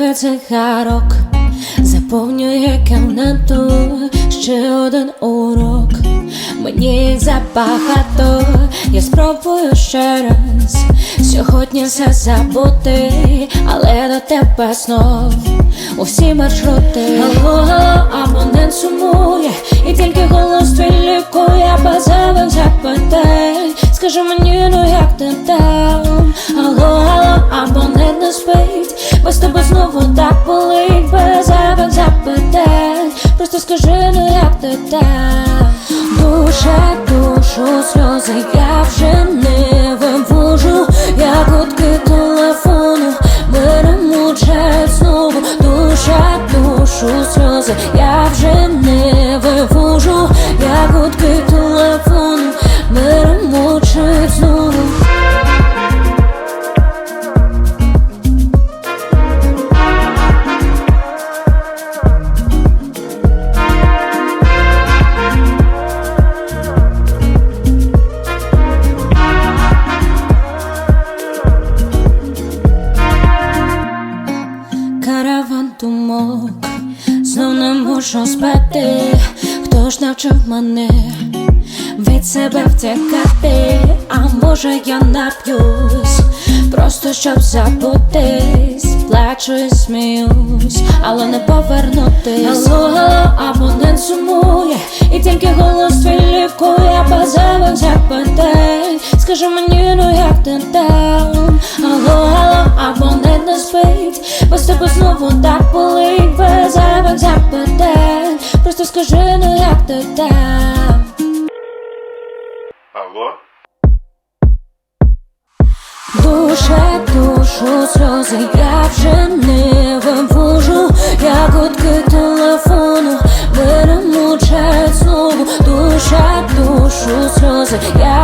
Пачка цигарок заповнює кімнату. Ще один урок, мені їх забагато. Я спробую ще раз сьогодні все забути, але до тебе знов усі маршрути. Алло, алло, абонент сумує, і тільки голос твій лікує. Без зайвих запитань скажи мені, ну як ти там? Алло, алло, абонент не спить, без тебе знову так болить. Без зайвих запитань просто скажи, ну як ти там? Душа душу сльози я вже не вивожу, як гудки телефону перемучать знову. Душа душу сльози я вже не вивожу, як гудки телефону перемучать знову. Караван думок, знов не можу спати. Хто ж навчив мене від себе втікати? А може я нап'юсь, просто щоб забутись. Плачу і сміюсь, але не повернутись. Алло, алло, абонент сумує, і тільки голос твій лікує. Без зайвих запитань скажи мені, ну як ти там? Алло, алло, абонент не спить, без тебе знову так болить. Без зайвих запитань просто скажи, ну як ти там? Алло? Душа душу сльози я вже не вивожу, як гудки телефону перемучать знову. Душа душу сльози я